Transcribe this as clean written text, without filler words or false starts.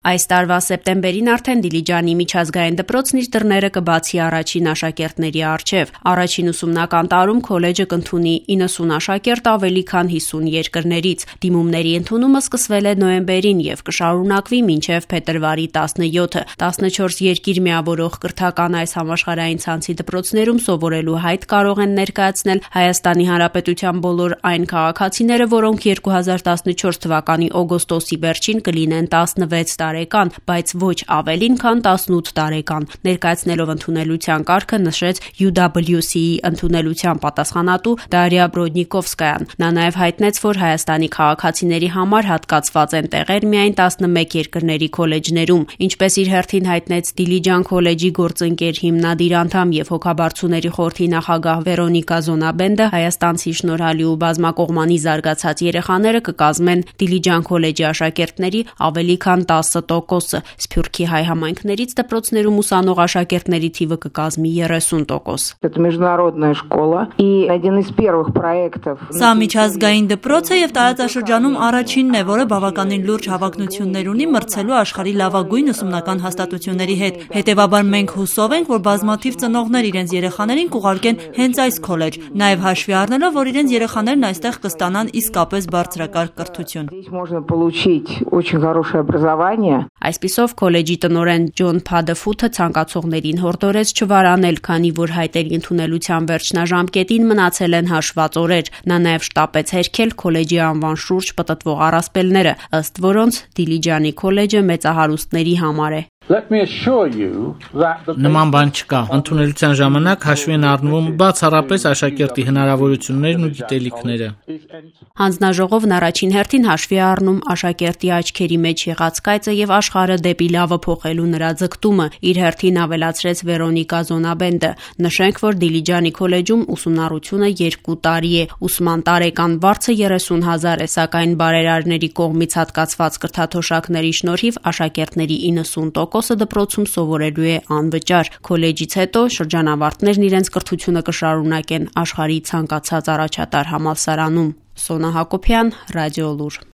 Այս տարվա սեպտեմբերին արդեն Դիլիջանի միջազգային դպրոցն իր դռները կբացի առաջին աշակերտների առջև։ Առաջին ուսումնական տարում քոլեջը կընդունի 90 աշակերտ ավելի քան 50 երկրներից։ Դիմումների ընդունումը սկսվել է նոյեմբերին եւ կշարունակվի մինչեւ փետրվարի 17-ը։ 14 երկիր միավորող կրթական այս համաշխարհային ցանցի դպրոցներում սովորելու հայտ կարող են ներկայացնել Հայաստանի Հանրապետության բոլոր այն քաղաքացիները, որոնք 2014 թվականի օգոստոսի վերջին կլինեն 16 տարեկան, բայց ոչ ավելին քան 18 տարեկան։ Ներկայացնելով ընդունելության կարգը նշեց UWC-ի ընդունելության պատասխանատու Դարիա Բրոդնիկովսկայան։ Նա նաև հայտնեց, որ Հայաստանի քաղաքացիների համար հատկացված են տեղեր միայն 11 երկրների քոլեջներում, ինչպես իր հերթին հայտնեց Դիլիջան քոլեջի գործընկեր հիմնադիր անդամ եւ հոգաբարձուների խորհրդի նախագահ Վերոնիկա Զոնաբենդը, հայաստանցի շնորհալի ու բազմակողմանի զարգացած երեխաները կկազմեն Դիլիջան քոլեջի աշակերտների ավելի քան 10%, Սփյուռքի հայ համայնքներից դպրոցներում ուսանող աշակերտների թիվը կկազմի 30%։ Это международная школа и один из первых проектов. Սա միջազգային դպրոց է եւ տարածաշրջանում առաջինն է, որը բավականին լուրջ հավակնություններ ունի մրցելու աշխարհի լավագույն ուսումնական հաստատությունների հետ։ Հետևաբար մենք հուսով ենք, որ բազմաթիվ ծնողներ իրենց երեխաներին կուղարկեն հենց այս քոլեջ, նաեւ հաշվի առնելով, որ իրենց երեխաներն այստեղ կստանան իսկապես բարձրակարգ կրթություն։ Здесь можно получить очень хорошее образование. Այսպիսով քոլեջի տնօրեն Ջոն Փադեֆութը ցանկացողներին հորդորեց չվարանել, քանի որ հայտերի ընդունելության վերջնաժամկետին մնացել են հաշված օրեր։ Նա նաև շտապեց հերքել քոլեջի անվան շուրջ պտտվող առասպելները, ըստ որոնց Դիլիջանի քոլեջը մեծահարուստների համար է։ Նման բան չկա։ Ընդունելության ժամանակ հաշվի են առնվում բացառապես աշակերտի հնարավորություններն ու գիտելիքները։ Հանձնաժողովն առաջին հերթին հաշվի առնում աշակերտի աչքերի մեջ եղած կայծը եւ աշխարհը դեպի լավը փոխելու նրա ձգտումը, իր հերթին ավելացրեց Վերոնիկա Զոնաբենդը։ Նշենք, որ Դիլիջանի քոլեջում ուսումնառությունը 2 տարի է, ուսման տարեկան վարձը 30,000 է, սակայն բարերարների կողմից հատկացված կրթաթոշակների շնորհիվ աշակերտների 90%-ը դպրոցում սովորելու է անվճար։ Քոլեջից հետո շրջանավարտներն իրենց կրթությունը կշարունակեն աշխարհի ցանկացած առաջատար համալսարանում։ Սոնա Հակոբյան, Ռադիոլուր։